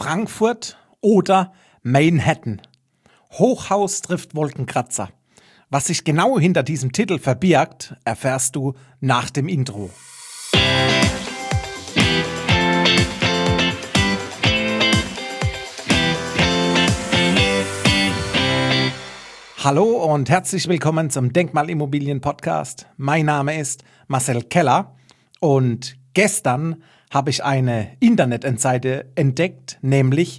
Frankfurt oder Manhattan. Hochhaus trifft Wolkenkratzer. Was sich genau hinter diesem Titel verbirgt, erfährst du nach dem Intro. Hallo und herzlich willkommen zum Denkmalimmobilien-Podcast. Mein Name ist Marcel Keller und gestern habe ich eine Internetseite entdeckt, nämlich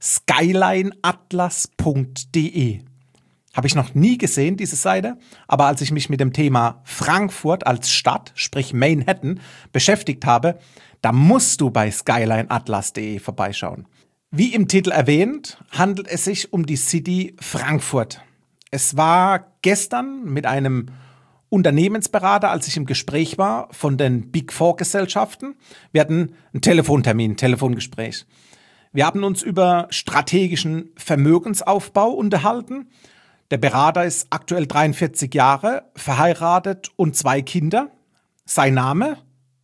skylineatlas.de. Habe ich noch nie gesehen, diese Seite, aber als ich mich mit dem Thema Frankfurt als Stadt, sprich Manhattan, beschäftigt habe, da musst du bei skylineatlas.de vorbeischauen. Wie im Titel erwähnt, handelt es sich um die City Frankfurt. Es war gestern mit einem Unternehmensberater, als ich im Gespräch war, von den Big Four Gesellschaften. Wir hatten einen Telefontermin, ein Telefongespräch. Wir haben uns über strategischen Vermögensaufbau unterhalten. Der Berater ist aktuell 43 Jahre, verheiratet und 2 Kinder. Sein Name?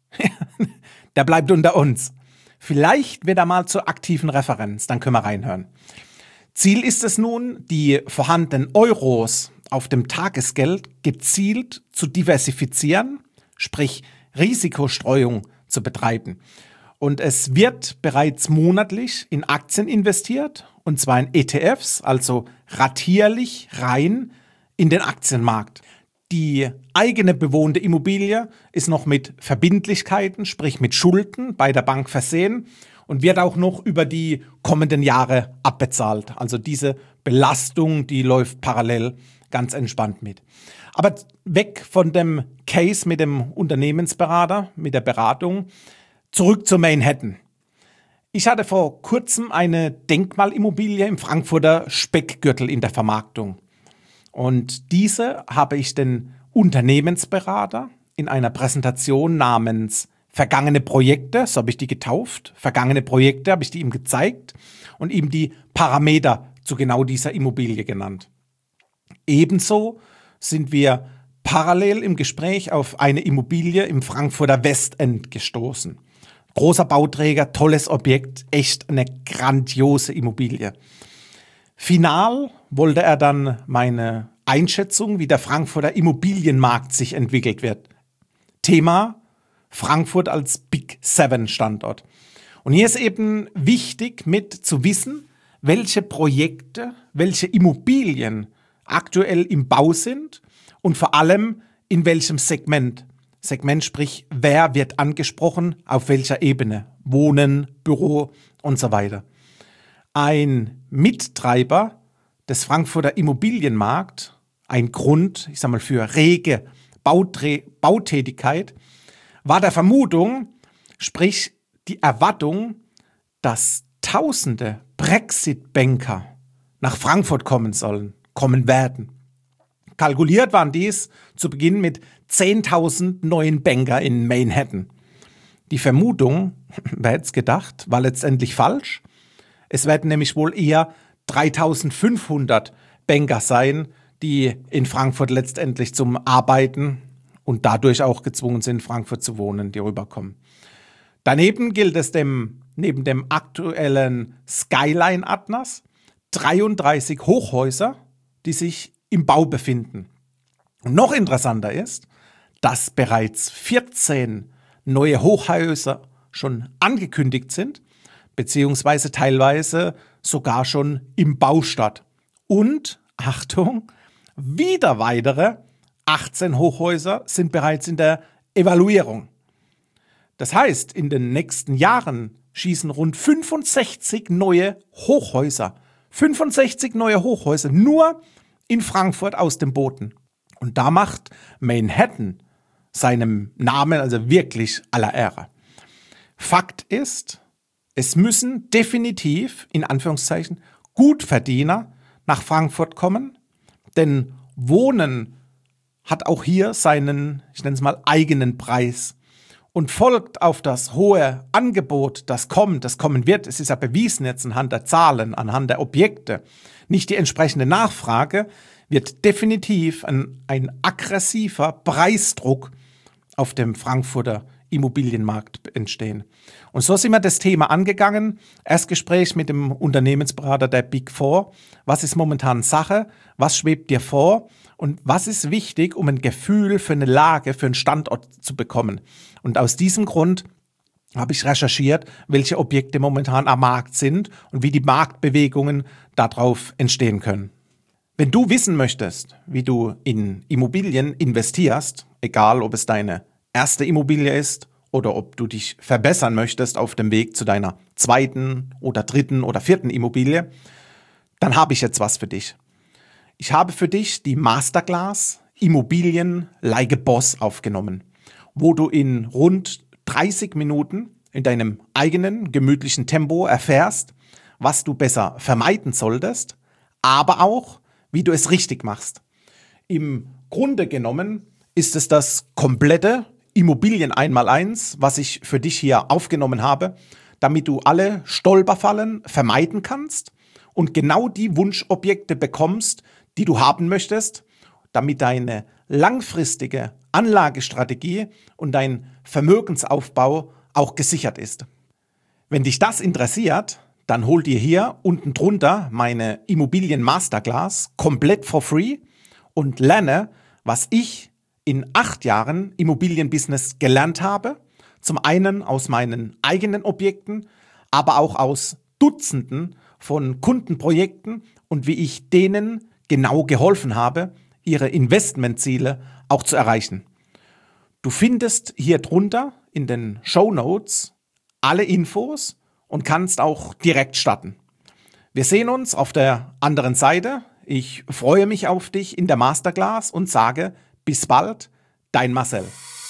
Der bleibt unter uns. Vielleicht wird er mal zur aktiven Referenz, dann können wir reinhören. Ziel ist es nun, die vorhandenen Euros auf dem Tagesgeld gezielt zu diversifizieren, sprich Risikostreuung zu betreiben. Und es wird bereits monatlich in Aktien investiert, und zwar in ETFs, also ratierlich rein in den Aktienmarkt. Die eigene bewohnte Immobilie ist noch mit Verbindlichkeiten, sprich mit Schulden bei der Bank versehen und wird auch noch über die kommenden Jahre abbezahlt. Also diese Belastung, die läuft parallel ganz entspannt mit. Aber weg von dem Case mit dem Unternehmensberater, mit der Beratung, zurück zu Manhattan. Ich hatte vor kurzem eine Denkmalimmobilie im Frankfurter Speckgürtel in der Vermarktung. Und diese habe ich den Unternehmensberater in einer Präsentation namens Vergangene Projekte, so habe ich die getauft, vergangene Projekte habe ich die ihm gezeigt und ihm die Parameter zu genau dieser Immobilie genannt. Ebenso sind wir parallel im Gespräch auf eine Immobilie im Frankfurter Westend gestoßen. Großer Bauträger, tolles Objekt, echt eine grandiose Immobilie. Final wollte er dann meine Einschätzung, wie der Frankfurter Immobilienmarkt sich entwickelt wird. Thema Frankfurt als Big Seven Standort. Und hier ist eben wichtig mit zu wissen, welche Projekte, welche Immobilien aktuell im Bau sind und vor allem in welchem Segment. Segment, sprich, wer wird angesprochen, auf welcher Ebene, Wohnen, Büro und so weiter. Ein Mittreiber des Frankfurter Immobilienmarkt, ein Grund, ich sag mal, für rege Bautätigkeit, war der Vermutung, sprich die Erwartung, dass tausende Brexit-Banker nach Frankfurt kommen werden. Kalkuliert waren dies zu Beginn mit 10.000 neuen Banker in Manhattan. Die Vermutung, wer hätte es gedacht, war letztendlich falsch. Es werden nämlich wohl eher 3.500 Banker sein, die in Frankfurt letztendlich zum Arbeiten und dadurch auch gezwungen sind, in Frankfurt zu wohnen, die rüberkommen. Daneben gilt es neben dem aktuellen Skyline-Atlas 33 Hochhäuser, die sich im Bau befinden. Und noch interessanter ist, dass bereits 14 neue Hochhäuser schon angekündigt sind, beziehungsweise teilweise sogar schon im Baustand. Und, Achtung, wieder weitere 18 Hochhäuser sind bereits in der Evaluierung. Das heißt, in den nächsten Jahren schießen rund 65 neue Hochhäuser. 65 neue Hochhäuser nur in Frankfurt aus dem Boden. Und da macht Manhattan seinem Namen also wirklich aller Ehre. Fakt ist, es müssen definitiv, in Anführungszeichen, Gutverdiener nach Frankfurt kommen, denn Wohnen hat auch hier seinen, ich nenne es mal, eigenen Preis und folgt auf das hohe Angebot, das kommen wird, es ist ja bewiesen jetzt anhand der Zahlen, anhand der Objekte, nicht die entsprechende Nachfrage, wird definitiv ein aggressiver Preisdruck auf dem Frankfurter Immobilienmarkt entstehen. Und so sind wir das Thema angegangen. Erstgespräch mit dem Unternehmensberater der Big Four. Was ist momentan Sache? Was schwebt dir vor? Und was ist wichtig, um ein Gefühl für eine Lage, für einen Standort zu bekommen? Und aus diesem Grund habe ich recherchiert, welche Objekte momentan am Markt sind und wie die Marktbewegungen darauf entstehen können. Wenn du wissen möchtest, wie du in Immobilien investierst, egal ob es deine erste Immobilie ist oder ob du dich verbessern möchtest auf dem Weg zu deiner zweiten oder dritten oder vierten Immobilie, dann habe ich jetzt was für dich. Ich habe für dich die Masterclass Immobilien like a Boss aufgenommen, wo du in rund 30 Minuten in deinem eigenen gemütlichen Tempo erfährst, was du besser vermeiden solltest, aber auch, wie du es richtig machst. Im Grunde genommen ist es das komplette Immobilien 1x1, was ich für dich hier aufgenommen habe, damit du alle Stolperfallen vermeiden kannst und genau die Wunschobjekte bekommst, die du haben möchtest, damit deine langfristige Anlagestrategie und dein Vermögensaufbau auch gesichert ist. Wenn dich das interessiert, dann hol dir hier unten drunter meine Immobilien Masterclass komplett for free und lerne, was ich in 8 Jahren Immobilienbusiness gelernt habe. Zum einen aus meinen eigenen Objekten, aber auch aus Dutzenden von Kundenprojekten und wie ich denen genau geholfen habe, ihre Investmentziele auch zu erreichen. Du findest hier drunter in den Shownotes alle Infos und kannst auch direkt starten. Wir sehen uns auf der anderen Seite. Ich freue mich auf dich in der Masterclass und sage bis bald, dein Marcel.